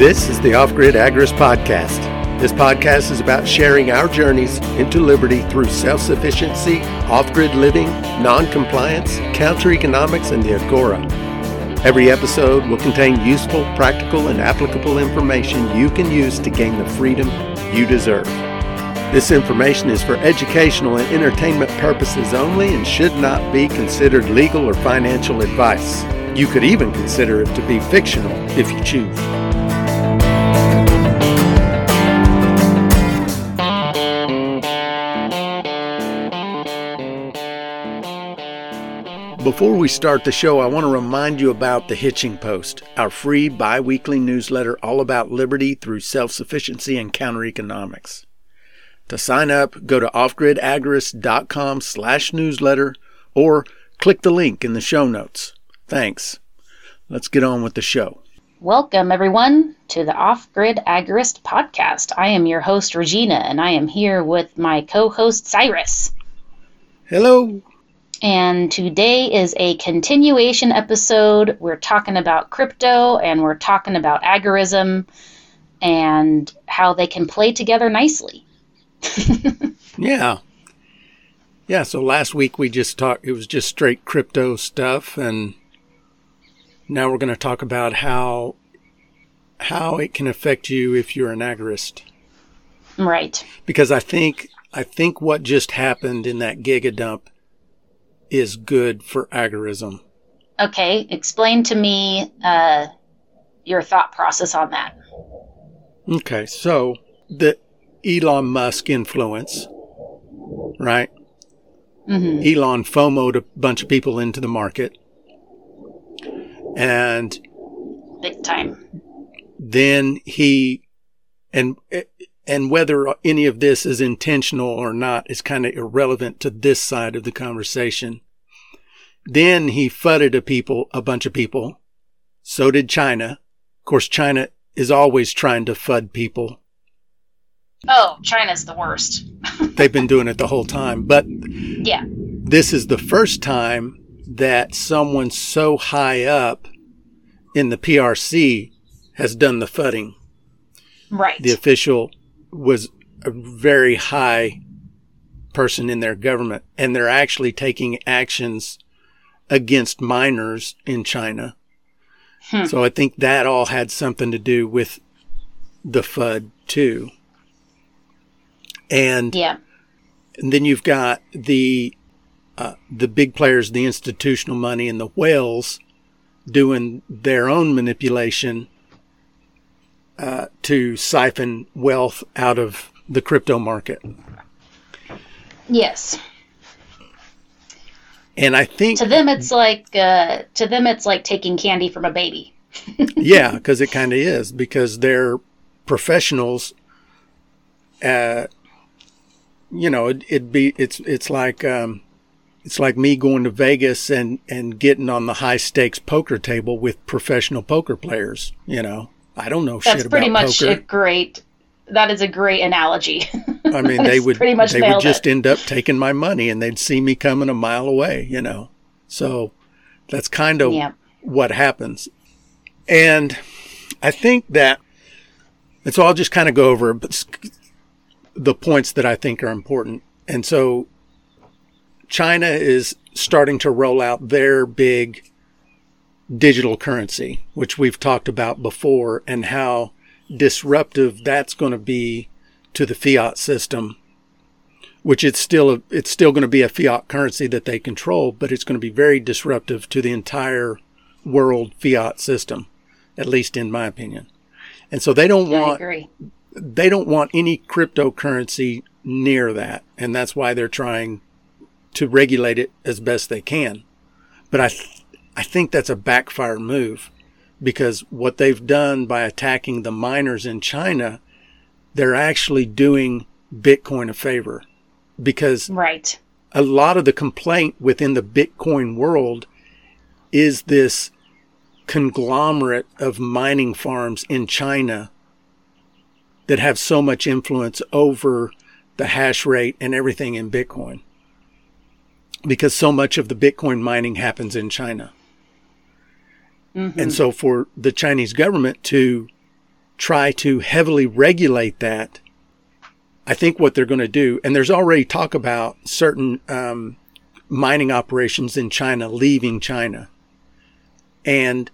This is the Off-Grid Agorist Podcast. This podcast is about sharing our journeys into liberty through self-sufficiency, off-grid living, non-compliance, counter-economics, and the Agora. Every episode will contain useful, practical, and applicable information you can use to gain the freedom you deserve. This information is for educational and entertainment purposes only and should not be considered legal or financial advice. You could even consider it to be fictional if you choose. Before we start the show, I want to remind you about the Hitching Post, our free bi-weekly newsletter all about liberty through self-sufficiency and counter-economics. To sign up, go to offgridagorist.com/newsletter or click the link in the show notes. Thanks. Let's get on with the show. Welcome, everyone, to the Off-Grid Agorist Podcast. I am your host, Regina, and I am here with my co-host, Cyrus. Hello. And today is a continuation episode. We're talking about crypto, and we're talking about agorism and how they can play together nicely. Yeah, so last week we just talked, it was just straight crypto stuff, and now we're going to talk about how it can affect you if you're an agorist. Right. Because I think what just happened in that gigadump is good for agorism. Okay, explain to me your thought process on that. Okay, so the Elon Musk influence, right? Mm-hmm. Elon FOMO'd a bunch of people into the market. And big time. Then and whether any of this is intentional or not is kind of irrelevant to this side of the conversation. Then he fudded a bunch of people. So did China. Of course, China is always trying to FUD people. Oh, China's the worst. They've been doing it the whole time. But yeah, this is the first time that someone so high up in the PRC has done the FUDding. Right. The official was a very high person in their government, and they're actually taking actions against minors in China. So I think that all had something to do with the FUD too. And, yeah. And then you've got the big players, the institutional money, and the whales doing their own manipulation to siphon wealth out of the crypto market. Yes. And I think to them it's like taking candy from a baby. Yeah, because it kind of is, because they're professionals. It's like me going to Vegas and getting on the high stakes poker table with professional poker players. I don't know shit about poker. That's pretty much that is a great analogy. I mean, they would just it. end up taking my money, and they'd see me coming a mile away, So that's kind of what happens. And I think that, and so I'll just kind of go over the points that I think are important. And so China is starting to roll out their big digital currency, which we've talked about before, and how disruptive that's going to be to the fiat system, which it's still going to be a fiat currency that they control, but it's going to be very disruptive to the entire world fiat system, at least in my opinion. And so they don't want any cryptocurrency near that, and that's why they're trying to regulate it as best they can. But I think that's a backfire move, because what they've done by attacking the miners in China, they're actually doing Bitcoin a favor, because right. A lot of the complaint within the Bitcoin world is this conglomerate of mining farms in China that have so much influence over the hash rate and everything in Bitcoin, because so much of the Bitcoin mining happens in China. Mm-hmm. And so for the Chinese government to try to heavily regulate that, I think what they're going to do, and there's already talk about certain mining operations in China leaving China. And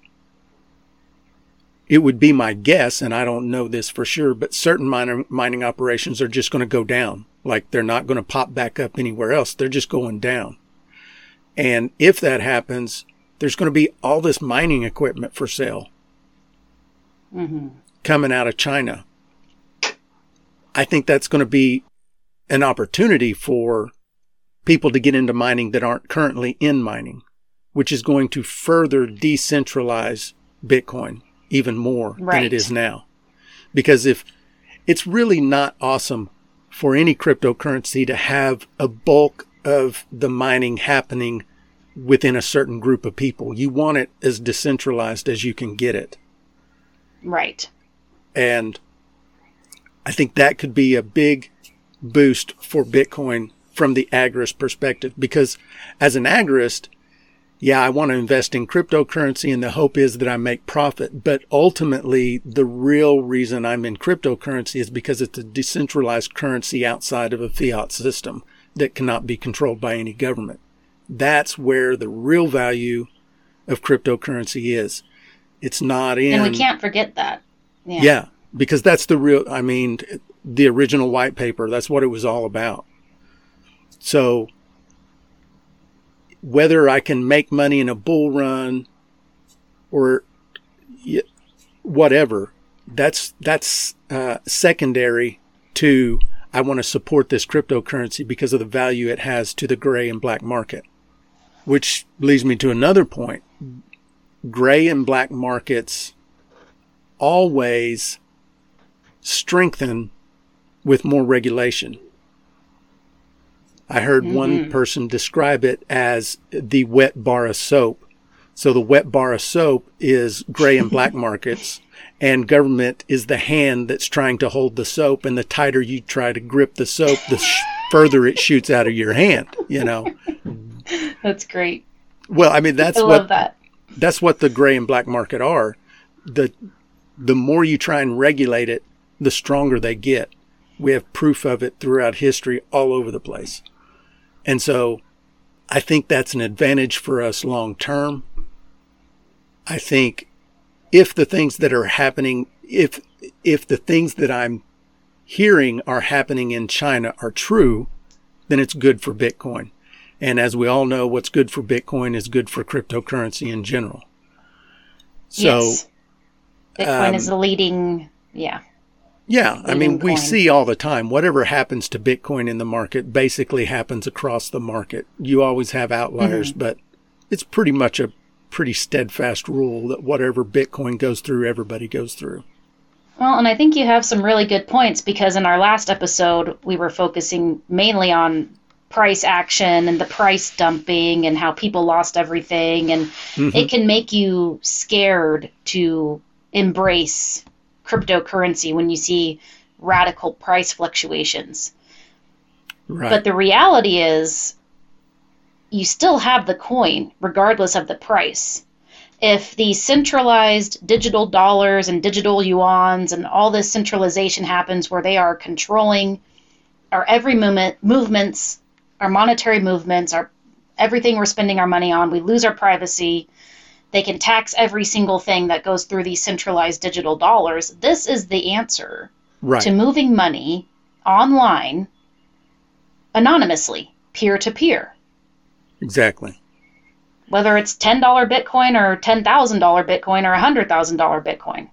it would be my guess, and I don't know this for sure, but certain mining operations are just going to go down. Like they're not going to pop back up anywhere else. They're just going down. And if that happens, there's going to be all this mining equipment for sale coming out of China. I think that's going to be an opportunity for people to get into mining that aren't currently in mining, which is going to further decentralize Bitcoin even more than it is now. Because if it's really not awesome for any cryptocurrency to have a bulk of the mining happening within a certain group of people. You want it as decentralized as you can get it. Right. And I think that could be a big boost for Bitcoin from the agorist perspective, because as an agorist, I want to invest in cryptocurrency and the hope is that I make profit. But ultimately, the real reason I'm in cryptocurrency is because it's a decentralized currency outside of a fiat system that cannot be controlled by any government. That's where the real value of cryptocurrency is. It's not in... And we can't forget that. Yeah, because that's the real... I mean, the original white paper, that's what it was all about. So whether I can make money in a bull run or whatever, that's secondary to I want to support this cryptocurrency because of the value it has to the gray and black market. Which leads me to another point. Gray and black markets always strengthen with more regulation. I heard one person describe it as the wet bar of soap. So the wet bar of soap is gray and black markets, and government is the hand that's trying to hold the soap, and the tighter you try to grip the soap, the further it shoots out of your hand, you know. That's great. Well, I mean, that's what the gray and black market are. The more you try and regulate it, the stronger they get. We have proof of it throughout history all over the place. And so I think that's an advantage for us long term. I think if the things that are happening, if the things that I'm hearing are happening in China are true, then it's good for Bitcoin. And as we all know, what's good for Bitcoin is good for cryptocurrency in general. So, yes. Bitcoin is the leading, Yeah, I mean, we coin. see all the time, whatever happens to Bitcoin in the market basically happens across the market. You always have outliers, but it's pretty much a pretty steadfast rule that whatever Bitcoin goes through, everybody goes through. Well, and I think you have some really good points, because in our last episode, we were focusing mainly on price action and the price dumping and how people lost everything. And it can make you scared to embrace cryptocurrency when you see radical price fluctuations. Right. But the reality is you still have the coin regardless of the price. If the centralized digital dollars and digital yuans and all this centralization happens where they are controlling our every movements, our monetary movements, our everything we're spending our money on, we lose our privacy. They can tax every single thing that goes through these centralized digital dollars. This is the answer to moving money online anonymously, peer-to-peer. Exactly. Whether it's $10 Bitcoin or $10,000 Bitcoin or $100,000 Bitcoin.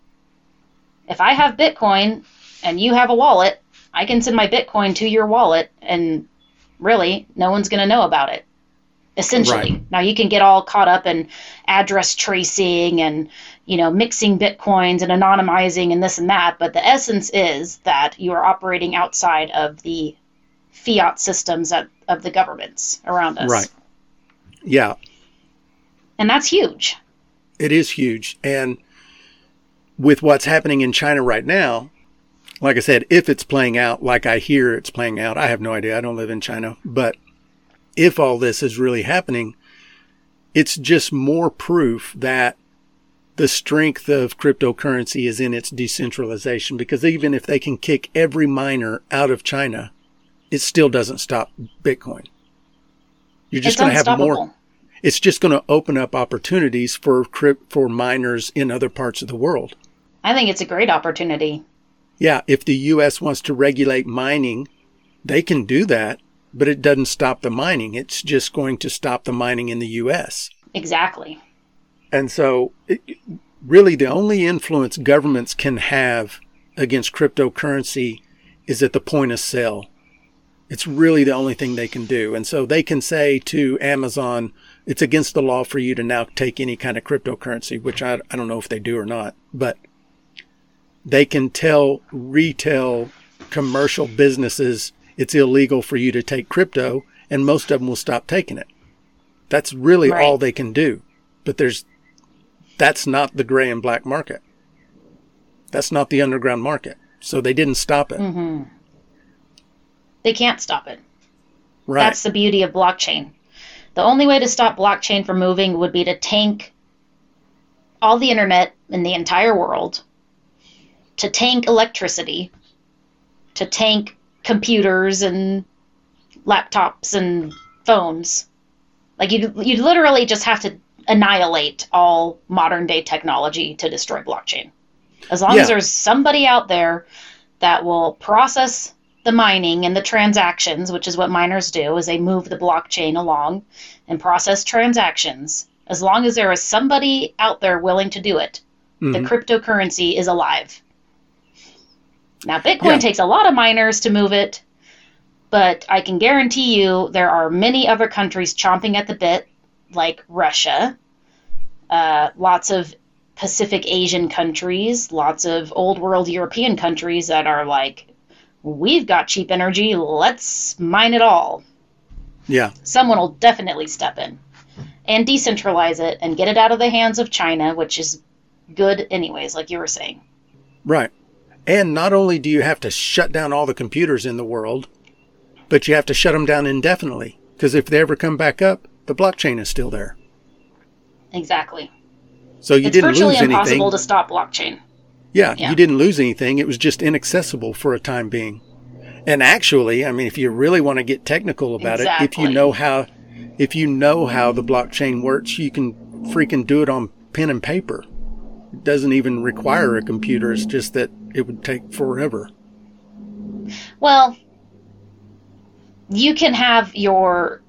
If I have Bitcoin and you have a wallet, I can send my Bitcoin to your wallet and really no one's going to know about it. Essentially. Right. Now you can get all caught up in address tracing and, mixing Bitcoins and anonymizing and this and that. But the essence is that you are operating outside of the fiat systems of the governments around us. Right. Yeah. And that's huge. It is huge. And with what's happening in China right now, like I said, if it's playing out like I hear it's playing out, I have no idea. I don't live in China. But if all this is really happening, it's just more proof that the strength of cryptocurrency is in its decentralization, because even if they can kick every miner out of China, it still doesn't stop Bitcoin. You're just going to have more. It's just going to open up opportunities for miners in other parts of the world. I think it's a great opportunity. Yeah, if the U.S. wants to regulate mining, they can do that, but it doesn't stop the mining. It's just going to stop the mining in the U.S. Exactly. And so, really, the only influence governments can have against cryptocurrency is at the point of sale. It's really the only thing they can do. And so they can say to Amazon, it's against the law for you to now take any kind of cryptocurrency, which I don't know if they do or not, but they can tell retail commercial businesses it's illegal for you to take crypto, and most of them will stop taking it. That's really all they can do. But that's not the gray and black market. That's not the underground market. So they didn't stop it. Mm-hmm. They can't stop it. Right. That's the beauty of blockchain. The only way to stop blockchain from moving would be to tank all the internet in the entire world, to tank electricity, to tank computers and laptops and phones. Like you'd literally just have to annihilate all modern day technology to destroy blockchain. As long as there's somebody out there that will process the mining and the transactions, which is what miners do, is they move the blockchain along and process transactions. As long as there is somebody out there willing to do it, the cryptocurrency is alive. Now, Bitcoin takes a lot of miners to move it, but I can guarantee you there are many other countries chomping at the bit, like Russia, lots of Pacific Asian countries, lots of old world European countries that are like, we've got cheap energy, let's mine it all. Yeah. Someone will definitely step in and decentralize it and get it out of the hands of China, which is good anyways, like you were saying. Right. And not only do you have to shut down all the computers in the world, but you have to shut them down indefinitely, because if they ever come back up, the blockchain is still there. Exactly. So you didn't lose anything. It's virtually impossible to stop blockchain. Yeah, you didn't lose anything. It was just inaccessible for a time being. And actually, I mean, if you really want to get technical about it, if you know how the blockchain works, you can freaking do it on pen and paper. It doesn't even require a computer. It's just that it would take forever. Well, you can have your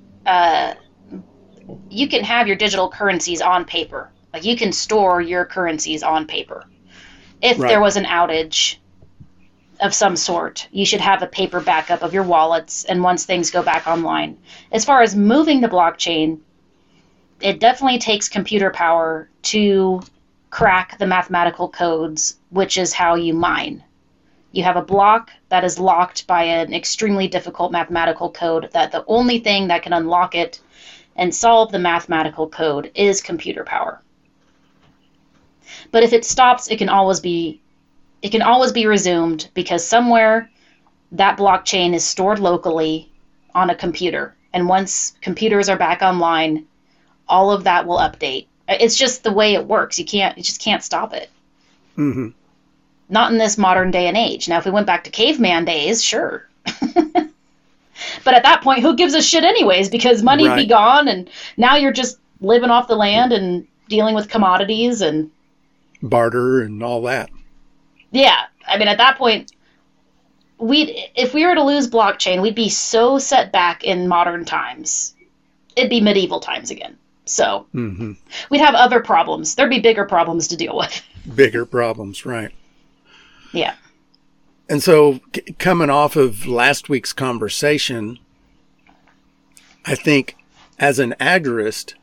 digital currencies on paper. Like you can store your currencies on paper. If there was an outage of some sort, you should have a paper backup of your wallets, and once things go back online. As far as moving the blockchain, it definitely takes computer power to crack the mathematical codes, which is how you mine. You have a block that is locked by an extremely difficult mathematical code that the only thing that can unlock it and solve the mathematical code is computer power. But if it stops, it can always be resumed, because somewhere that blockchain is stored locally on a computer. And once computers are back online, all of that will update. It's just the way it works. You just can't stop it. Mm-hmm. Not in this modern day and age. Now, if we went back to caveman days, sure. But at that point, who gives a shit anyways? Because money'd be gone, and now you're just living off the land and dealing with commodities and barter and all that. Yeah. I mean, at that point, if we were to lose blockchain, we'd be so set back in modern times. It'd be medieval times again. So we'd have other problems. There'd be bigger problems to deal with. Bigger problems, right. Yeah. And so coming off of last week's conversation, I think as an agorist,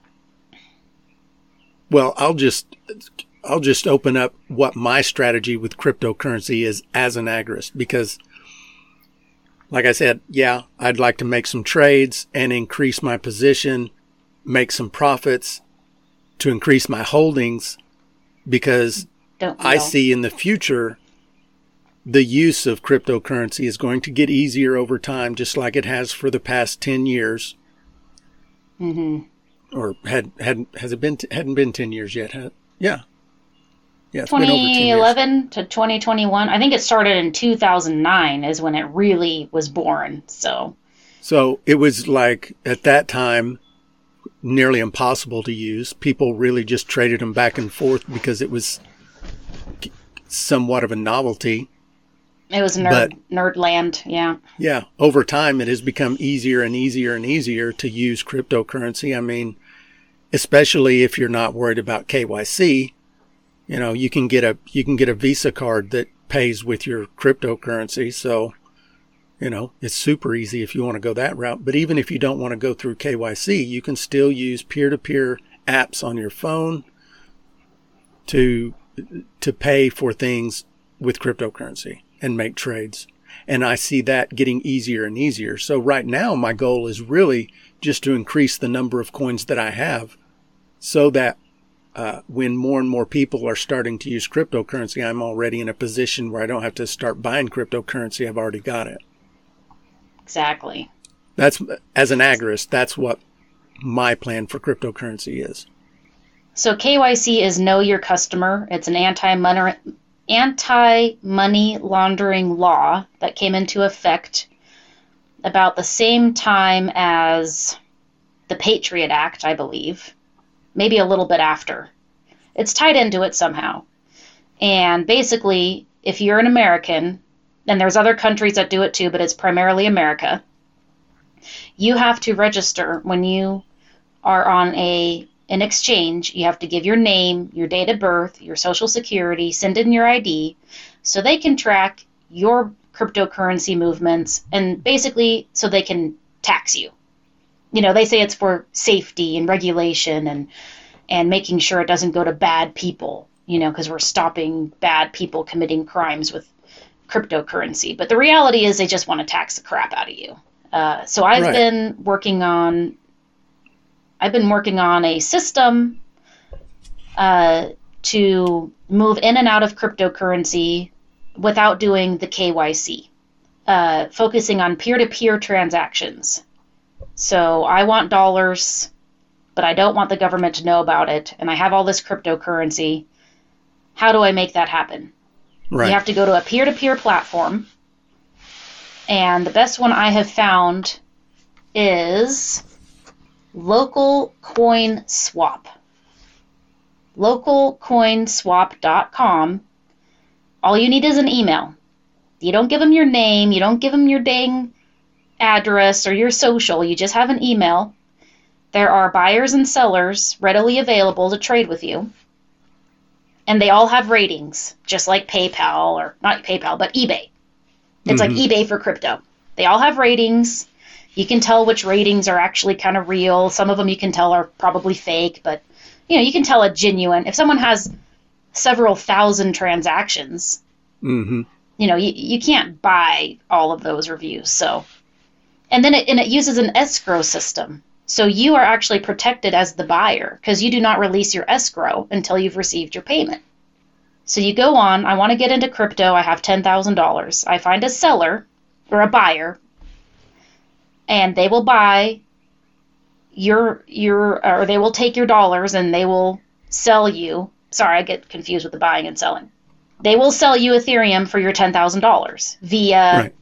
well, I'll just open up what my strategy with cryptocurrency is as an agorist, because like I said, I'd like to make some trades and increase my position, make some profits to increase my holdings, because I see in the future the use of cryptocurrency is going to get easier over time, just like it has for the past 10 years. Mm-hmm. Or hadn't been 10 years yet? Yeah. Yeah, it's been over 10 years. 2011 to 2021. I think it started in 2009 is when it really was born. So it was like at that time nearly impossible to use. People really just traded them back and forth because it was somewhat of a novelty. It was nerd land, yeah. Yeah, over time it has become easier and easier and easier to use cryptocurrency. I mean, especially if you're not worried about KYC, you can get a Visa card that pays with your cryptocurrency. So, it's super easy if you want to go that route. But even if you don't want to go through KYC, you can still use peer-to-peer apps on your phone to pay for things with cryptocurrency and make trades. And I see that getting easier and easier. So right now, my goal is really just to increase the number of coins that I have so that when more and more people are starting to use cryptocurrency, I'm already in a position where I don't have to start buying cryptocurrency. I've already got it. Exactly. That's, as an agorist, that's what my plan for cryptocurrency is. So KYC is Know Your Customer. It's an anti-money laundering law that came into effect about the same time as the Patriot Act, I believe. Maybe a little bit after. It's tied into it somehow. And basically, if you're an American, and there's other countries that do it too, but it's primarily America, you have to register when you are on an exchange. You have to give your name, your date of birth, your social security, send in your ID, so they can track your cryptocurrency movements, and basically so they can tax you. They say it's for safety and regulation and making sure it doesn't go to bad people, because we're stopping bad people committing crimes with cryptocurrency. But the reality is they just want to tax the crap out of you. So I've been working on a system to move in and out of cryptocurrency without doing the KYC, focusing on peer-to-peer transactions. So I want dollars, but I don't want the government to know about it, and I have all this cryptocurrency. How do I make that happen? Right. You have to go to a peer-to-peer platform, and the best one I have found is Local Coin Swap. LocalCoinswap.com. All you need is an email. You don't give them your name. You don't give them your dang address or your social. You just have an email. There are buyers and sellers readily available to trade with you. And they all have ratings, just like PayPal, or not PayPal, but eBay. It's like eBay for crypto. They all have ratings. You can tell which ratings are actually kind of real. Some of them you can tell are probably fake, but you can tell a genuine. If someone has several thousand transactions, you can't buy all of those reviews. So, and it uses an escrow system. So you are actually protected as the buyer because you do not release your escrow until you've received your payment. So you go on, I want to get into crypto, I have $10,000. I find a seller or a buyer, and they will buy or they will take your dollars and they will sell you. Sorry, I get confused with the buying and selling. They will sell you Ethereum for your $10,000 via,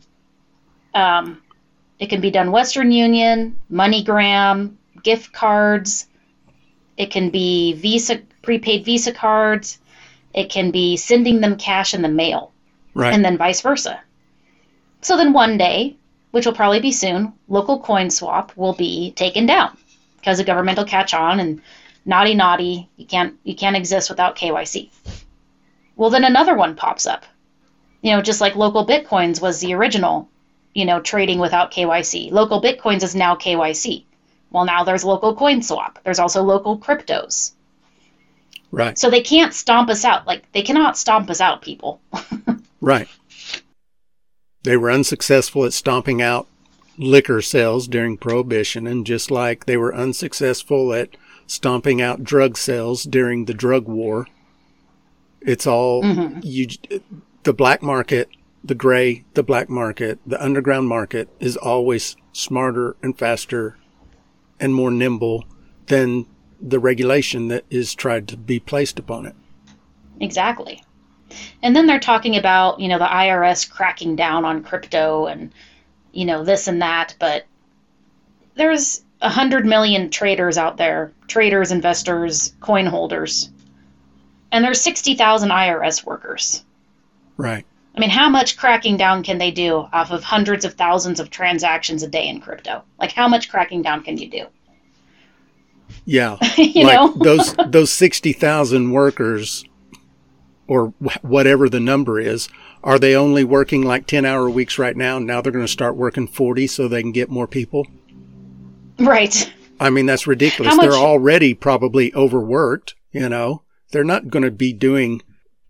it can be done Western Union, MoneyGram, gift cards. It can be Visa, prepaid Visa cards. It can be sending them cash in the mail. Right. And then vice versa. So then one day, which will probably be soon, Local Coin Swap will be taken down because the government will catch on and naughty, you can't exist without KYC. Well, then another one pops up. Just like Local Bitcoins was the original, trading without KYC. Local Bitcoins is now KYC. Well, now there's Local Coin Swap. There's also Local Cryptos. Right. So they can't stomp us out. They cannot stomp us out, people. Right. They were unsuccessful at stomping out liquor sales during Prohibition, and just like they were unsuccessful at stomping out drug sales during the drug war. It's all the black market, the gray, the black market, the underground market is always smarter and faster and more nimble than the regulation that is tried to be placed upon it. Exactly. And then they're talking about, the IRS cracking down on crypto and, this and that. But there's 100 million traders out there, traders, investors, coin holders. And there's 60,000 IRS workers. Right. I mean, how much cracking down can they do off of hundreds of thousands of transactions a day in crypto? Like, how much cracking down can you do? Yeah. you know? those 60,000 workers, or whatever the number is, are they only working like 10-hour weeks right now? Now they're going to start working 40 so they can get more people? Right. I mean, that's ridiculous. They're already probably overworked, They're not going to be doing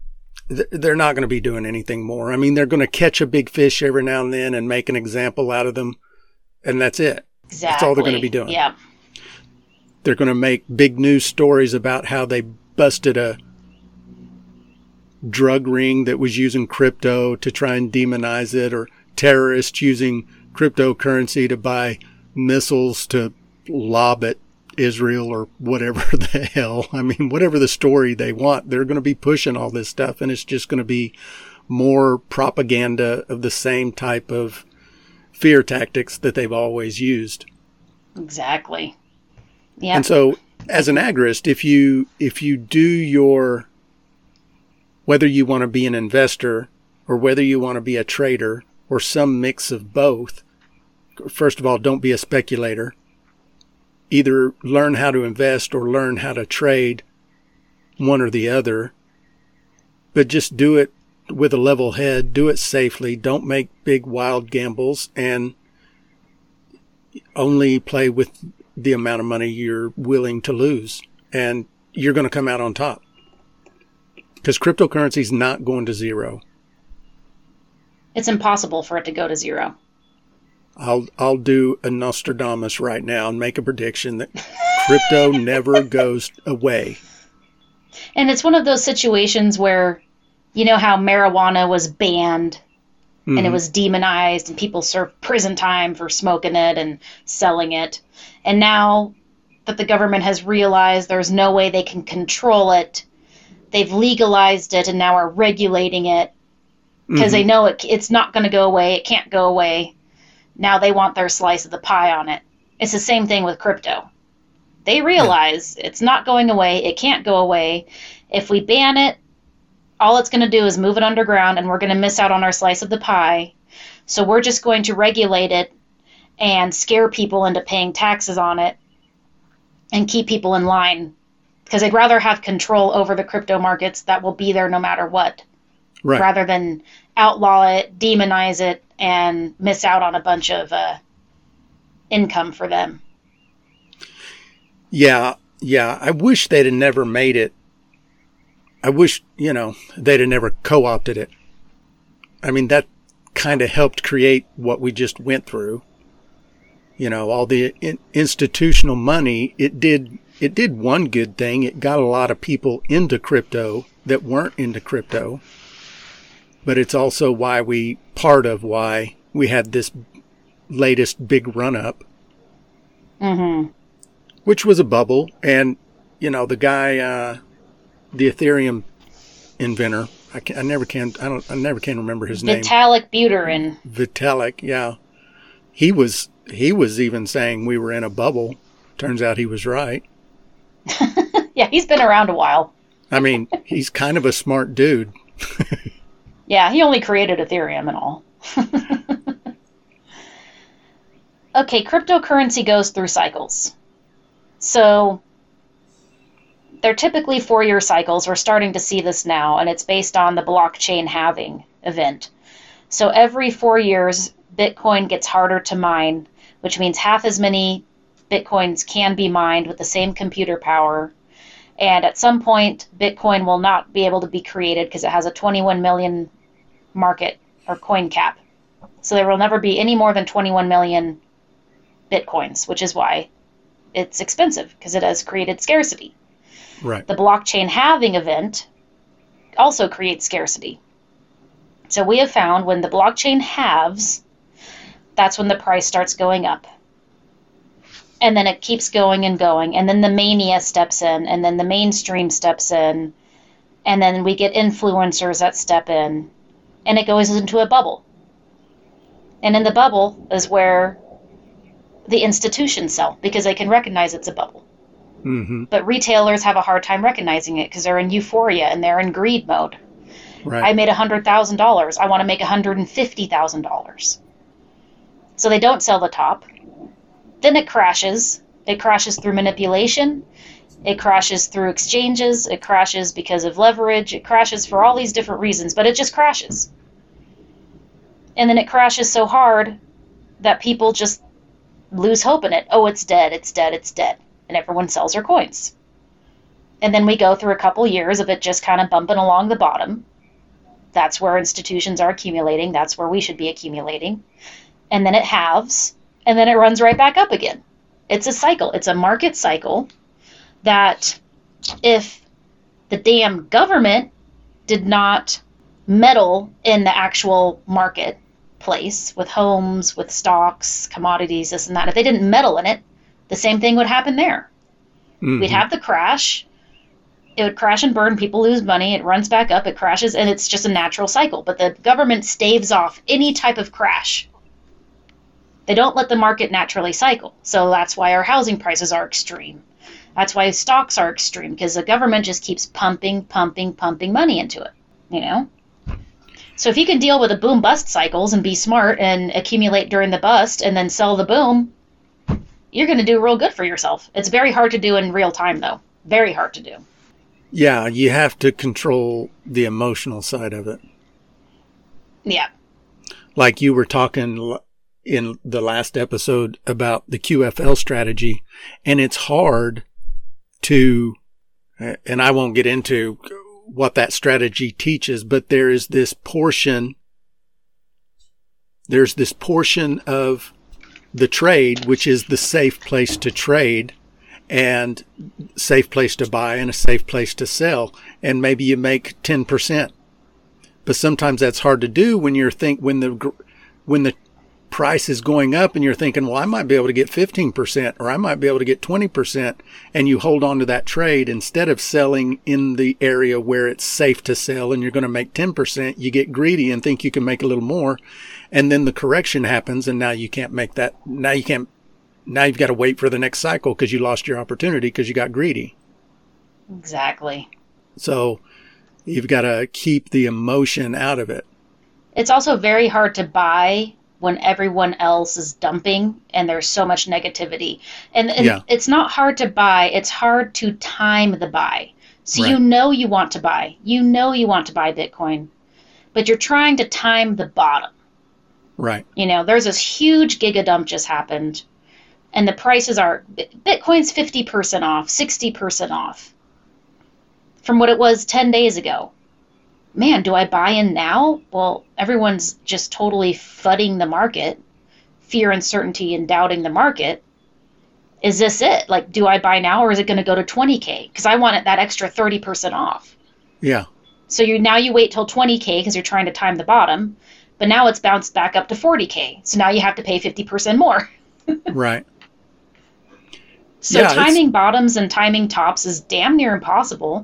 anything more. I mean, they're going to catch a big fish every now and then and make an example out of them, and that's it. Exactly. That's all they're going to be doing. Yeah. They're going to make big news stories about how they busted a drug ring that was using crypto to try and demonize it, or terrorists using cryptocurrency to buy missiles to lob at Israel or whatever the hell. I mean, whatever the story they want, they're going to be pushing all this stuff, and it's just going to be more propaganda of the same type of fear tactics that they've always used. Exactly. Yeah. And so as an agorist, if you do your, whether you want to be an investor or whether you want to be a trader or some mix of both, first of all, don't be a speculator. Either learn how to invest or learn how to trade, one or the other. But just do it with a level head. Do it safely. Don't make big, wild gambles, and only play with the amount of money you're willing to lose. And you're going to come out on top. Because cryptocurrency is not going to zero. It's impossible for it to go to zero. I'll do a Nostradamus right now and make a prediction that crypto never goes away. And it's one of those situations where, how marijuana was banned and it was demonized and people served prison time for smoking it and selling it. And now that the government has realized there's no way they can control it, they've legalized it and now are regulating it because they know it's not going to go away. It can't go away. Now they want their slice of the pie on it. It's the same thing with crypto. They realize it's not going away. It can't go away. If we ban it, all it's going to do is move it underground, and we're going to miss out on our slice of the pie. So we're just going to regulate it and scare people into paying taxes on it and keep people in line, because they'd rather have control over the crypto markets that will be there no matter what, rather than outlaw it, demonize it, and miss out on a bunch of income for them. Yeah. I wish they'd have never made it. I wish, they'd have never co-opted it. I mean, that kind of helped create what we just went through. All the institutional money, it did one good thing. It got a lot of people into crypto that weren't into crypto. But it's also part of why we had this latest big run-up, which was a bubble. And, the guy, the Ethereum inventor, I never can remember his name. Vitalik Buterin. Vitalik, yeah. He was even saying we were in a bubble. Turns out he was right. Yeah, he's been around a while. I mean, he's kind of a smart dude. Yeah, he only created Ethereum and all. Okay, cryptocurrency goes through cycles. So they're typically 4-year cycles. We're starting to see this now, and it's based on the blockchain halving event. So every 4 years, Bitcoin gets harder to mine, which means half as many Bitcoins can be mined with the same computer power. And at some point, Bitcoin will not be able to be created because it has a 21 million market or coin cap. So there will never be any more than 21 million Bitcoins, which is why it's expensive, because it has created scarcity. Right. The blockchain halving event also creates scarcity. So we have found when the blockchain halves, that's when the price starts going up. And then it keeps going and going. And then the mania steps in, and then the mainstream steps in. And then we get influencers that step in, and it goes into a bubble. And in the bubble is where the institutions sell, because they can recognize it's a bubble. Mm-hmm. But retailers have a hard time recognizing it because they're in euphoria and they're in greed mode. Right. I made $100,000. I want to make $150,000. So they don't sell the top. Then it crashes. It crashes through manipulation. It crashes through exchanges. It crashes because of leverage. It crashes for all these different reasons, but it just crashes. And then it crashes so hard that people just lose hope in it. Oh, it's dead, it's dead, it's dead. And everyone sells their coins. And then we go through a couple years of it just kind of bumping along the bottom. That's where institutions are accumulating. That's where we should be accumulating. And then it halves, and then it runs right back up again. It's a cycle. It's a market cycle that if the damn government did not meddle in the actual marketplace with homes, with stocks, commodities, this and that, if they didn't meddle in it, the same thing would happen there. Mm-hmm. We'd have the crash. It would crash and burn. People lose money. It runs back up. It crashes, and it's just a natural cycle. But the government staves off any type of crash. They don't let the market naturally cycle. So that's why our housing prices are extreme. That's why stocks are extreme, because the government just keeps pumping money into it, you know? So if you can deal with the boom-bust cycles and be smart and accumulate during the bust and then sell the boom, you're going to do real good for yourself. It's very hard to do in real time, though. Very hard to do. Yeah, you have to control the emotional side of it. Yeah. Like you were talking in the last episode about the QFL strategy, and it's hard to, and I won't get into what that strategy teaches, but there's this portion of the trade, which is the safe place to trade and safe place to buy and a safe place to sell. And maybe you make 10%, but sometimes that's hard to do when when the price is going up and you're thinking, well, I might be able to get 15% or I might be able to get 20%. And you hold on to that trade instead of selling in the area where it's safe to sell and you're going to make 10%. You get greedy and think you can make a little more. And then the correction happens and now you can't make that. Now you've got to wait for the next cycle because you lost your opportunity because you got greedy. Exactly. So you've got to keep the emotion out of it. It's also very hard to buy when everyone else is dumping and there's so much negativity. And yeah. It's not hard to buy. It's hard to time the buy. So right. You know you want to buy. You know you want to buy Bitcoin. But you're trying to time the bottom. Right. You know, there's this huge giga dump just happened. And the prices are, Bitcoin's 50% off, 60% off from what it was 10 days ago. Man, do I buy in now? Well, everyone's just totally fudding the market, fear, uncertainty, and doubting the market. Is this it? Like, do I buy now or is it going to go to 20K? Because I want it that extra 30% off. Yeah. So you wait till 20K because you're trying to time the bottom, but now it's bounced back up to 40K. So now you have to pay 50% more. Right. So yeah, timing bottoms and timing tops is damn near impossible.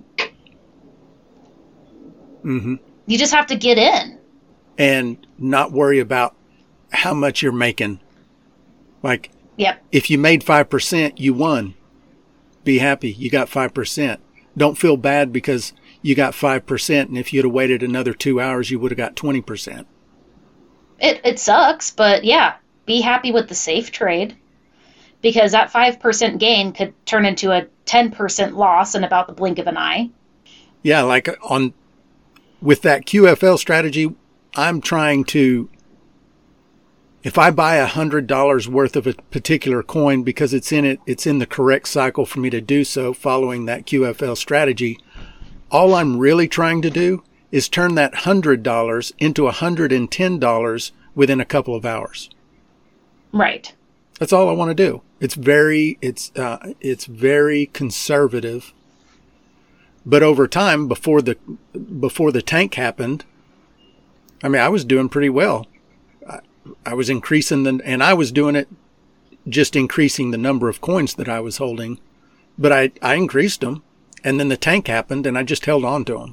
Mm-hmm. You just have to get in. And not worry about how much you're making. Like, yep. If you made 5%, you won. Be happy. You got 5%. Don't feel bad because you got 5%. And if you'd have waited another 2 hours, you would have got 20%. It sucks, but yeah, be happy with the safe trade. Because that 5% gain could turn into a 10% loss in about the blink of an eye. Yeah, like with that QFL strategy, I'm trying to, if I buy $100 worth of a particular coin because it's in the correct cycle for me to do so following that QFL strategy, all I'm really trying to do is turn that $100 into $110 within a couple of hours. Right. That's all I want to do. It's very conservative. But over time, before the tank happened, I mean, I was doing pretty well. I was increasing and I was doing it, just increasing the number of coins that I was holding. But I increased them, and then the tank happened, and I just held on to them.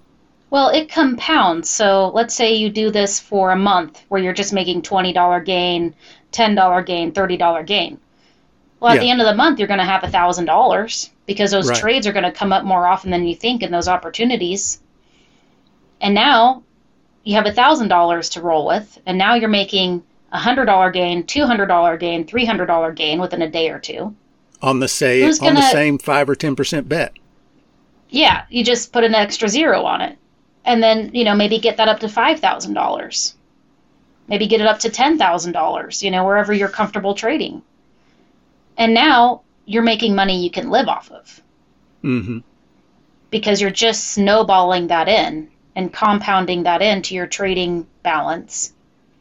Well, it compounds. So let's say you do this for a month where you're just making $20 gain, $10 gain, $30 gain. Well, at the end of the month, you're going to have $1,000 because those trades are going to come up more often than you think in those opportunities. And now you have $1,000 to roll with, and now you're making $100 gain, $200 gain, $300 gain within a day or two. On the same 5 or 10% bet. Yeah, you just put an extra zero on it. And then, maybe get that up to $5,000. Maybe get it up to $10,000, wherever you're comfortable trading. And now you're making money you can live off of. Mm-hmm. Because you're just snowballing that in and compounding that into your trading balance.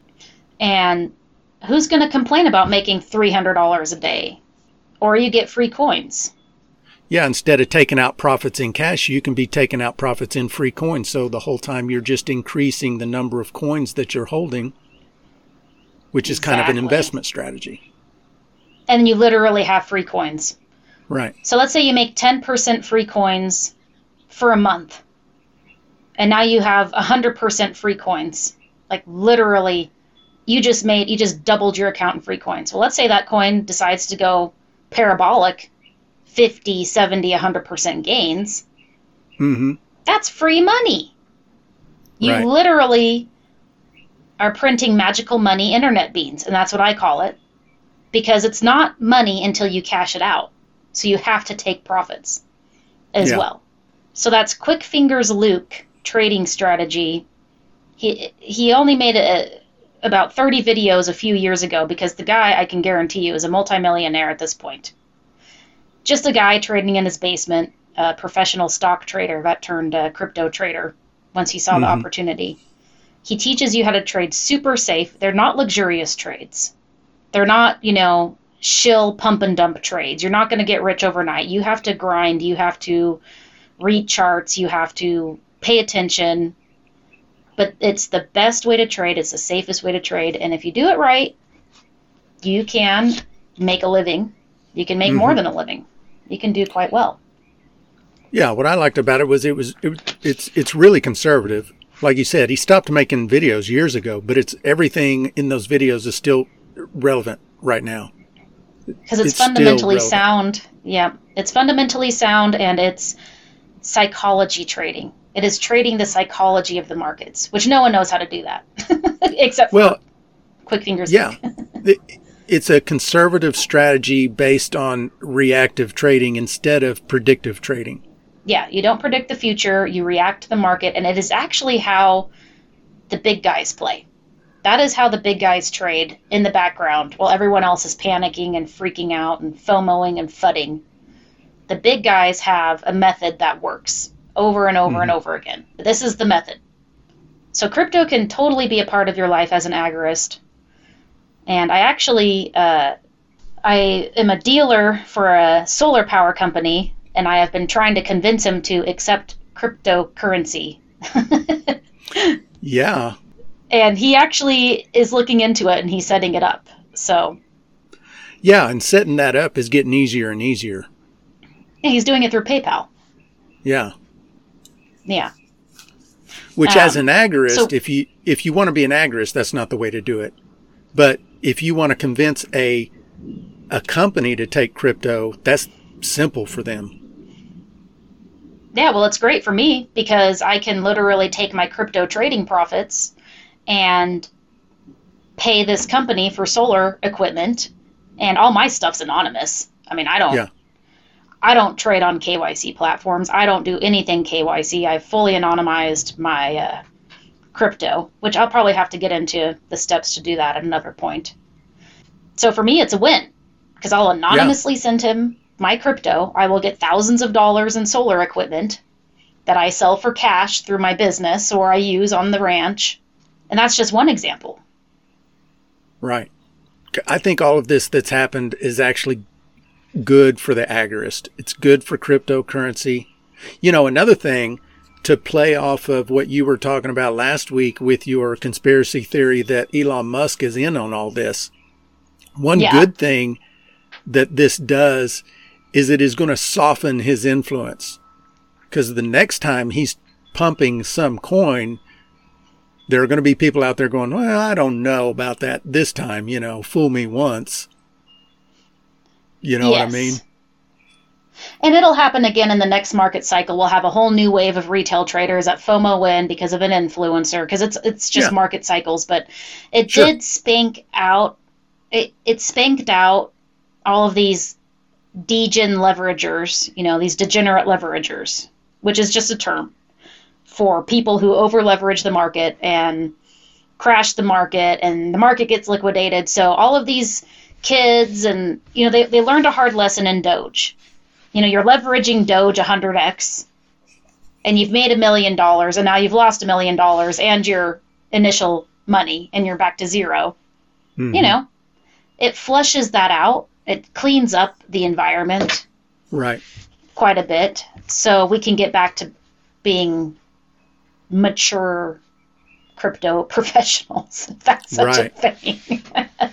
And who's going to complain about making $300 a day? Or you get free coins. Yeah, instead of taking out profits in cash, you can be taking out profits in free coins. So the whole time you're just increasing the number of coins that you're holding, which is kind of an investment strategy. And you literally have free coins. Right. So let's say you make 10% free coins for a month. And now you have 100% free coins. Like literally, you just doubled your account in free coins. Well, let's say that coin decides to go parabolic, 50, 70, 100% gains. Mm-hmm. That's free money. You literally are printing magical money internet beans, and that's what I call it, because it's not money until you cash it out. So you have to take profits as well. So that's Quick Fingers Luke trading strategy. He only made about 30 videos a few years ago because the guy, I can guarantee you, is a multimillionaire at this point. Just a guy trading in his basement, a professional stock trader that turned crypto trader once he saw the opportunity. He teaches you how to trade super safe. They're not luxurious trades. They're not, shill pump and dump trades. You're not going to get rich overnight. You have to grind. You have to read charts. You have to pay attention. But it's the best way to trade. It's the safest way to trade. And if you do it right, you can make a living. You can make more than a living. You can do quite well. Yeah, what I liked about it was it's really conservative. Like you said, he stopped making videos years ago, but it's everything in those videos is still relevant right now. Because it's fundamentally sound. Yeah, it's fundamentally sound, and it's psychology trading. It is trading the psychology of the markets, which no one knows how to do that except for Quick Fingers. Yeah. It's a conservative strategy based on reactive trading instead of predictive trading. Yeah, you don't predict the future, you react to the market, and it is actually how the big guys play. That is how the big guys trade in the background while everyone else is panicking and freaking out and FOMOing and fudding. The big guys have a method that works over and over and over again. This is the method. So crypto can totally be a part of your life as an agorist. And I actually, I am a dealer for a solar power company, and I have been trying to convince him to accept cryptocurrency. Yeah. And he actually is looking into it, and he's setting it up. So. Yeah, and setting that up is getting easier and easier. Yeah, he's doing it through PayPal. Yeah. Yeah. Which, as an agorist, if you want to be an agorist, that's not the way to do it. But if you want to convince a company to take crypto, that's simple for them. Yeah, well, it's great for me because I can literally take my crypto trading profits and pay this company for solar equipment, and all my stuff's anonymous. I mean, I don't trade on KYC platforms. I don't do anything KYC. I've fully anonymized my crypto, which I'll probably have to get into the steps to do that at another point. So for me, it's a win because I'll anonymously send him my crypto. I will get thousands of dollars in solar equipment that I sell for cash through my business or I use on the ranch. And that's just one example. Right. I think all of this that's happened is actually good for the agorist. It's good for cryptocurrency. Another thing to play off of what you were talking about last week with your conspiracy theory that Elon Musk is in on all this. One good thing that this does is it is going to soften his influence, because the next time he's pumping some coin, there are going to be people out there going, well, I don't know about that this time, fool me once. You know what I mean? And it'll happen again in the next market cycle. We'll have a whole new wave of retail traders that FOMO in because of an influencer, because it's just market cycles. But it did spank out. It spanked out all of these degen leveragers, these degenerate leveragers, which is just a term for people who over leverage the market and crash the market, and the market gets liquidated. So all of these kids, and they learned a hard lesson in Doge. You're leveraging Doge 100x, and you've made $1 million, and now you've lost $1 million and your initial money, and you're back to zero. Mm-hmm. It flushes that out. It cleans up the environment, right, quite a bit, so we can get back to being mature crypto professionals. If that's such a thing.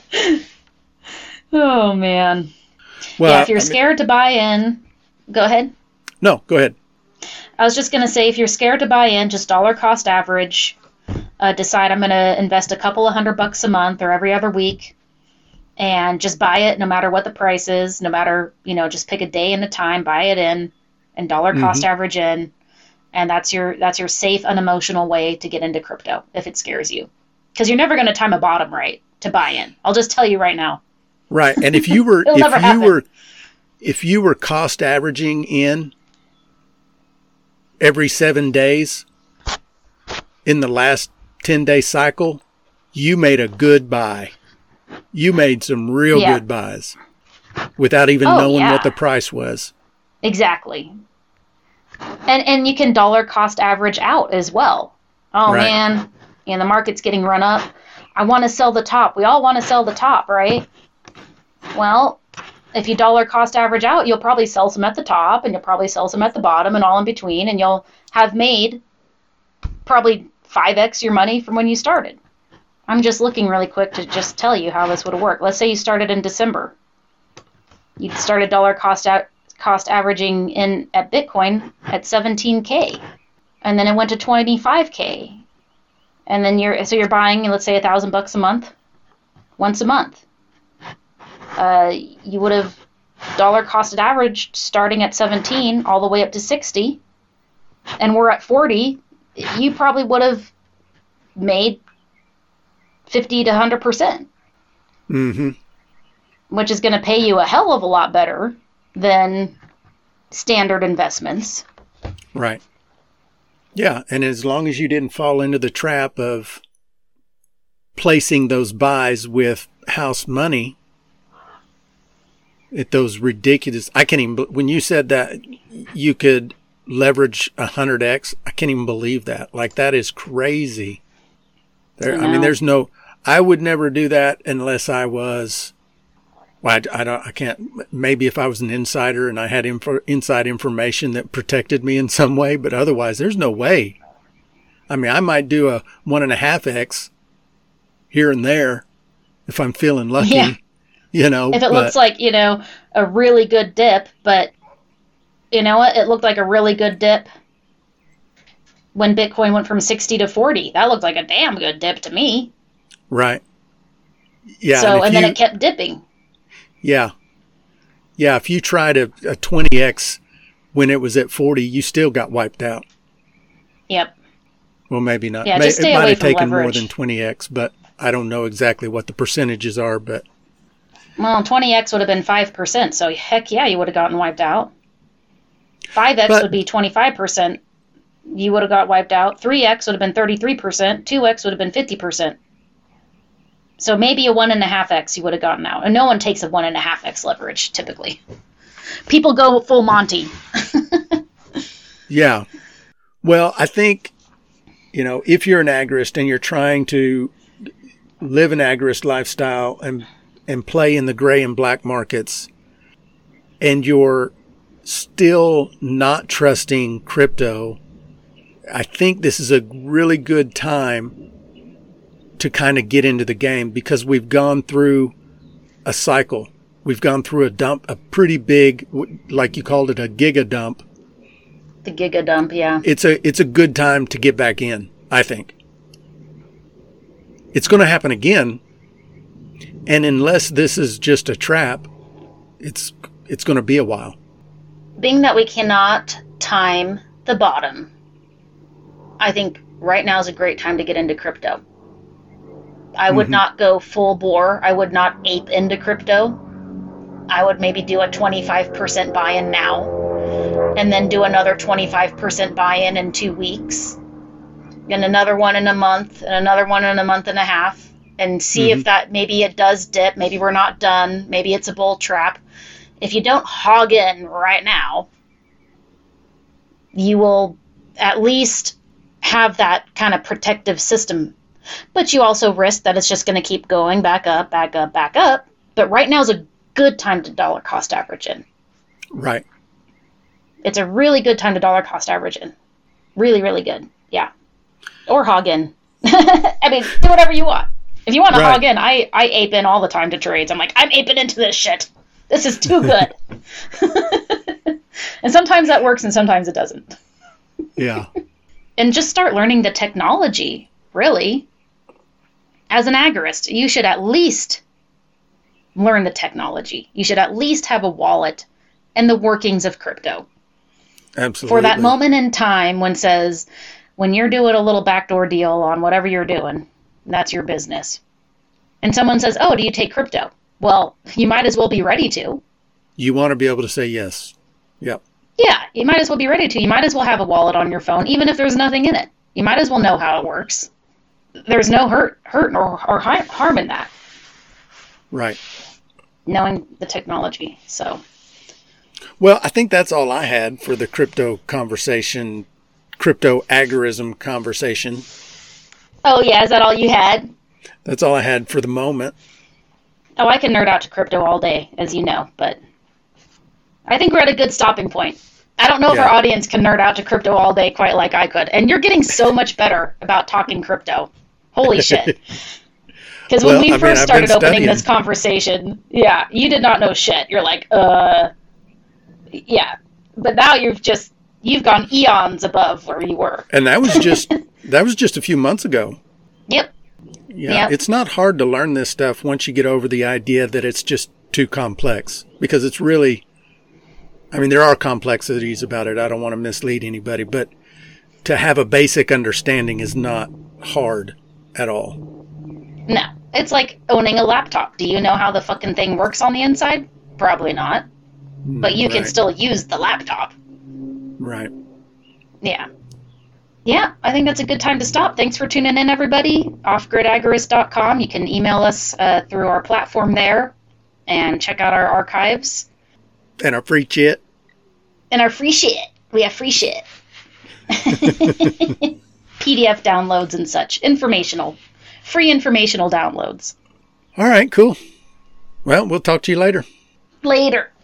Oh man. Well, if you're scared to buy in. Go ahead. No, go ahead. I was just going to say, if you're scared to buy in, just dollar cost average, decide I'm going to invest a couple of $100 a month or every other week, and just buy it no matter what the price is, no matter, just pick a day and a time, buy it in, and dollar cost average in, and that's your safe, unemotional way to get into crypto if it scares you. Because you're never going to time a bottom right to buy in. I'll just tell you right now. Right, and if you were if you were cost averaging in every 7 days in the last 10-day cycle, you made a good buy. You made some real good buys without even knowing what the price was. Exactly. And you can dollar cost average out as well. Oh, man, the market's getting run up. I want to sell the top. We all want to sell the top, right? Well, if you dollar cost average out, you'll probably sell some at the top, and you'll probably sell some at the bottom and all in between, and you'll have made probably 5x your money from when you started. I'm just looking really quick to just tell you how this would work. Let's say you started in December. You started dollar cost averaging in at Bitcoin at 17K, and then it went to 25K, and then you're buying, let's say, $1,000 a month, once a month. You would have dollar costed averaged starting at 17 all the way up to 60, and we're at 40. You probably would have made 50 to 100%. Mm-hmm. Which is going to pay you a hell of a lot better than standard investments. Right. Yeah, and as long as you didn't fall into the trap of placing those buys with house money at those ridiculous, I can't even, when you said that you could leverage 100x, I can't even believe that. Like, that is crazy. There's no, I would never do that unless I was, well, I can't, maybe if I was an insider and I had inside information that protected me in some way, but otherwise there's no way. I might do a 1.5x here and there if I'm feeling lucky. Yeah. If it looks like, a really good dip, but you know what? It looked like a really good dip when Bitcoin went from 60 to 40. That looked like a damn good dip to me. Right. Yeah. So, and then it kept dipping. Yeah. Yeah. If you tried a 20x when it was at 40, you still got wiped out. Yep. Well, maybe not. Yeah, just stay it might away have from taken leverage. more than 20x, but I don't know exactly what the percentages are, but. Well, 20x would have been 5%, so heck yeah, you would have gotten wiped out. 5x would be 25%. You would have got wiped out. 3x would have been 33%. 2x would have been 50%. So maybe a 1.5x you would have gotten out. And no one takes a 1.5x leverage, typically. People go full Monty. Yeah. Well, I think, if you're an agorist and you're trying to live an agorist lifestyle and play in the gray and black markets, and you're still not trusting crypto, I think this is a really good time to kind of get into the game, because we've gone through a cycle. We've gone through a dump, a pretty big, like you called it, a giga dump. The giga dump, yeah. It's a good time to get back in, I think. It's going to happen again. And unless this is just a trap, it's going to be a while. Being that we cannot time the bottom, I think right now is a great time to get into crypto. I would not go full bore. I would not ape into crypto. I would maybe do a 25% buy-in now, and then do another 25% buy-in in 2 weeks, and another one in a month, and another one in a month and a half, and see if that, maybe it does dip, maybe we're not done, maybe it's a bull trap. If you don't hog in right now, you will at least have that kind of protective system. But you also risk that it's just going to keep going back up, back up, back up. But right now is a good time to dollar cost average in. Right. It's a really good time to dollar cost average in. Really, really good. Yeah. Or hog in. I mean, do whatever you want. If you want to hog in, I ape in all the time to trades. I'm like, I'm aping into this shit. This is too good. And sometimes that works and sometimes it doesn't. Yeah. And just start learning the technology, really. As an agorist, you should at least learn the technology. You should at least have a wallet and the workings of crypto. Absolutely. For that moment in time when you're doing a little backdoor deal on whatever you're doing, that's your business. And someone says, oh, do you take crypto? Well, you might as well be ready to. You want to be able to say yes. Yep. Yeah, you might as well be ready to. You might as well have a wallet on your phone, even if there's nothing in it. You might as well know how it works. There's no hurt or harm in that. Right. Knowing the technology, so. Well, I think that's all I had for the crypto conversation, crypto agorism conversation. Oh, yeah, is that all you had? That's all I had for the moment. Oh, I can nerd out to crypto all day, as you know, but I think we're at a good stopping point. I don't know if our audience can nerd out to crypto all day quite like I could. And you're getting so much better about talking crypto. Holy shit. Because when we first started opening this conversation, you did not know shit. You're like, yeah. But now you've gone eons above where you were. And that was just a few months ago. Yep. Yeah. Yep. It's not hard to learn this stuff once you get over the idea that it's just too complex. Because it's really, I mean, there are complexities about it. I don't want to mislead anybody, but to have a basic understanding is not hard at all. No. It's like owning a laptop. Do you know how the fucking thing works on the inside? Probably not. But you can still use the laptop. Right. Yeah. Yeah, I think that's a good time to stop. Thanks for tuning in, everybody. Offgridagorist.com. You can email us through our platform there and check out our archives. And our free shit. And our free shit. We have free shit. PDF downloads and such. Free informational downloads. All right, cool. Well, we'll talk to you later. Later.